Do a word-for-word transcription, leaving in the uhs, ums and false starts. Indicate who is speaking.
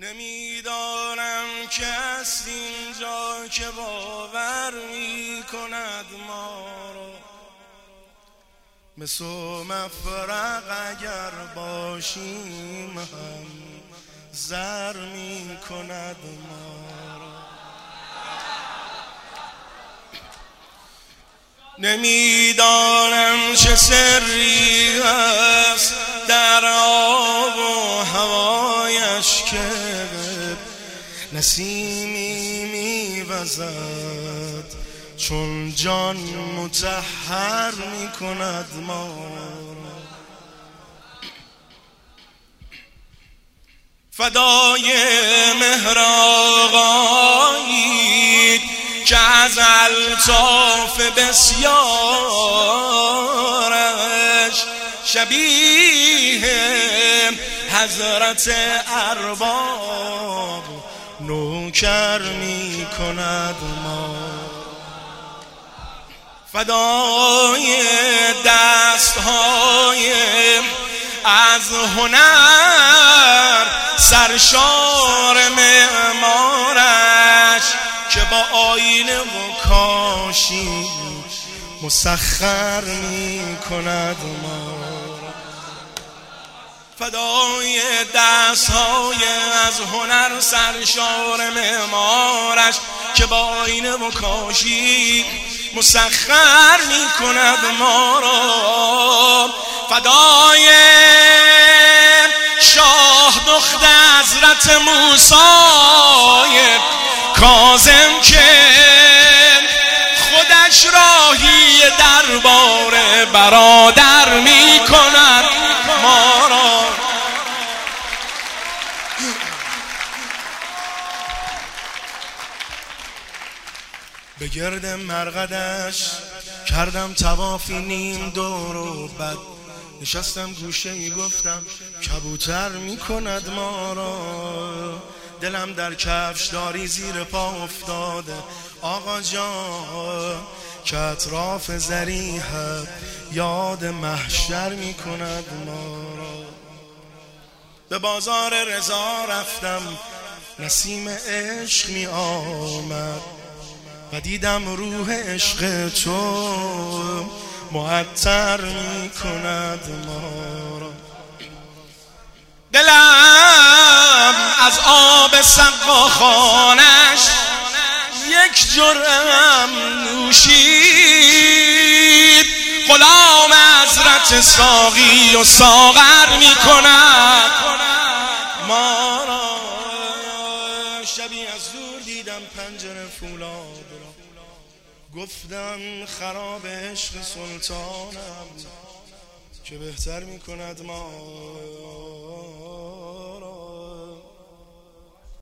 Speaker 1: نمیدانم کس اینجا که باور می کند ما را، مثل مفرق اگر باشیم هم زر می کند ما را. نمیدانم چه سری هست در آب و هوایش که نسیمی میوزد چون جان مطهر می کند ما را. فدای مهر آقایید که از الطاف بسیارش شبیه حضرت ارباب نوکر می کند ما. فدای دستهای از هنر سرشار معمارش که با آینه و کاشی مسخر می کند ما. فدای دستهای از هنر سرشار معمارش که با آینه و کاشی مسخر می کند ما را. فدای شاه دخت حضرت موسی کاظم که خودش راهی دربار برادر می کند ما را. به گرد مرقدش کردم طوافی نیم دور و بعد نشستم گوشه ای گفتم کبوتر می کند ما را. دلم در کفش داری زیر پا افتاده آقا جان که اطراف ضریحت یاد محشر می کند ما را. به بازار رضا رفتم نسیم عشق می آمد و دیدم روح عشق تو معطر می کند ما را. دلم از آب سقاخانش یک جرعم نوشید غلام حضرت ساقی و ساغر می کند ما را. شبی از دور دیدم پنجره فولاد را گفتم خراب عشق سلطانم که بهتر می کند ما.